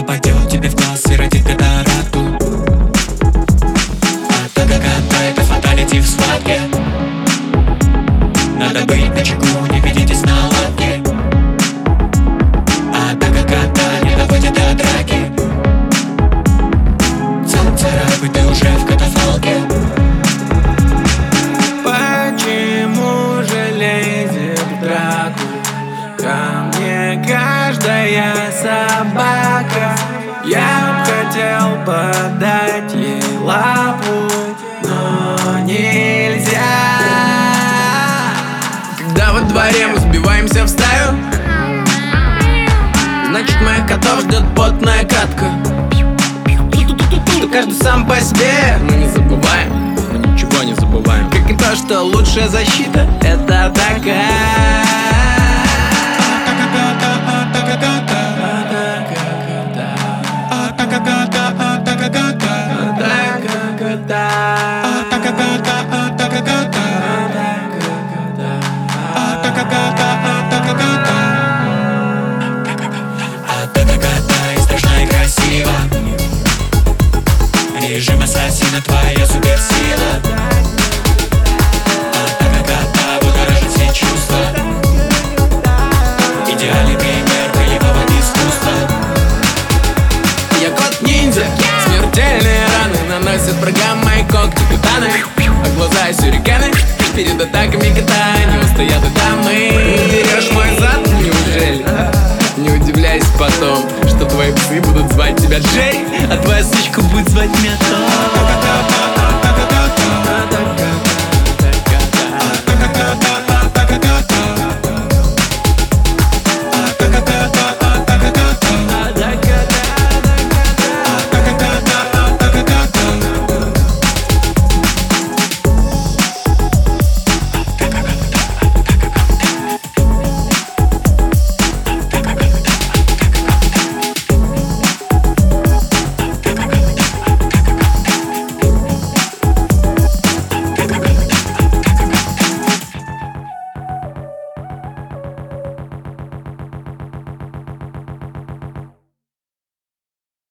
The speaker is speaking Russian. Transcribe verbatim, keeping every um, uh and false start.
попадет тебе в глаз и родит катаракту. Атака-ката — это фаталити в схватке. Надо быть начеку, не ведитесь на лапки. Атака-ката не доводит до драки. Царапай, ты уже в катафалке. Почему же лезет в драку ко мне каждая собака? Я б хотел подать ей лапу, но нельзя. Когда во дворе мы сбиваемся в стаю, значит, моих котов ждет потная катка. Что каждый сам по себе, мы не забываем, мы ничего не забываем. Как и то, что лучшая защита — это атака. Режим ассасина — твоя суперсила. Атака-ката будоражит все чувства. Идеальный пример боевого искусства. Я кот-ниндзя, смертельные раны наносят врагам мои когти катаны, а глаза сюрикены. Перед атаками кота не устоят и дамы. Не дерешь мой зад, неужели? Не удивляйся потом, что твои псы будут звать тебя Джей, а твоя сучка будет звать меня Том.